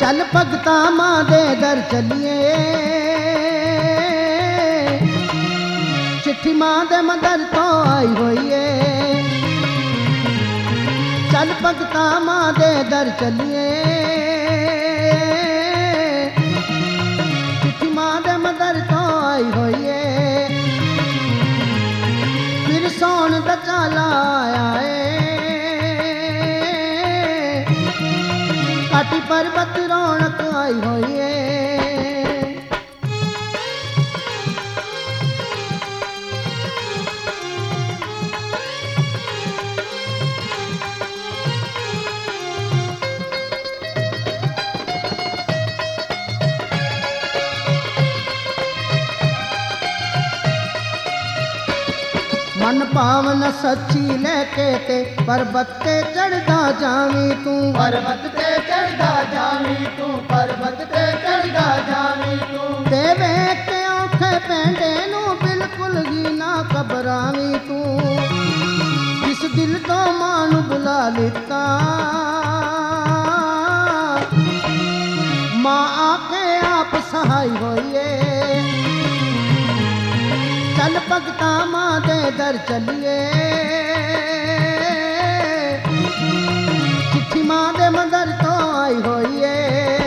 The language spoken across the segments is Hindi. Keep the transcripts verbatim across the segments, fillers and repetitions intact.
चल भगता मां दे दर चलिए, चिट्ठी मां दे मदर तो आई हुई है। चल भगता मां दे दर चलिए, चिट्ठी मां दे मदर तो आई हुई है। फिर सौन दा चाला आया है, काटी पर्वत रौनक आई हुई है। मन पावन सच्ची लेके ते पर्वत ते चढ़दा जावी तू, पर्वत ते चढ़दा जावी तू, पर्वत ते चढ़दा जावी तू। ते वेख के औखे पैंडे नू बिल्कुल ही ना घबरावी तू। जिस दिल तो मां नू बुला लिता, मां आके आप सहाय होइए। चल भगता मां दे दर चलिए, चिट्ठी मां दे मदर तो आई हुई है।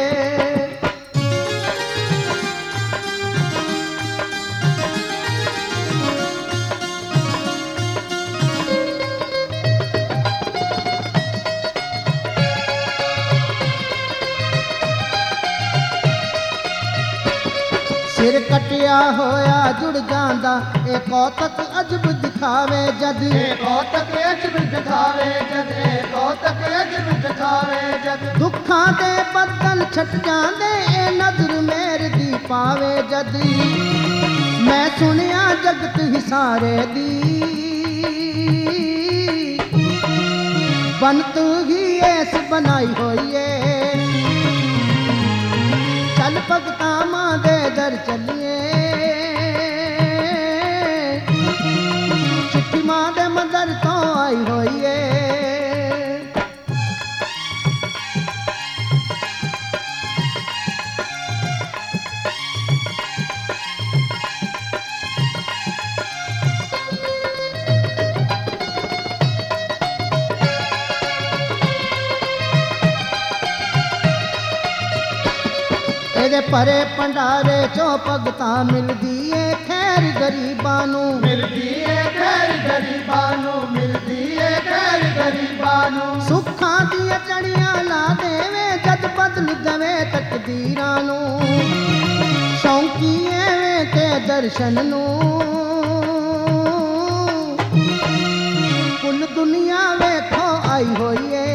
सिर कटिया होया जुड़ जांदा, ए कौतक अजब दिखावे जद। ए कौतक अजब दिखावे जद, ए कौतक अजब दिखावे जद। दुखां दे बदल छट जांदे, ए नजर मेर दी पावे जद। मैं सुनिया जगत हिसारे दी, बनत ही ऐस बनाई होई है। चल भगता मां दे दर चलिए, चिट्ठी मां दे मदर तो आई हुई है। तेरे परे भंडारे चो भगता मिलदी है खैर गरीबां नू, मिलदी है खैर गरीबां नू, मिलदी है खैर गरीबां नू। सुखां दियां चढ़ियां ला देवे जद बदल दवे तकदीरां नू। शौकी एवें ते दर्शन नू, कुल दुनिया वेखो आई होई है।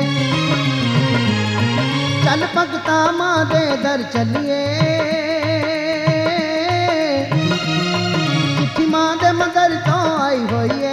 चल भगता मां दे दर चलिए, चिट्ठी मां दे मदर तो आई हुई है।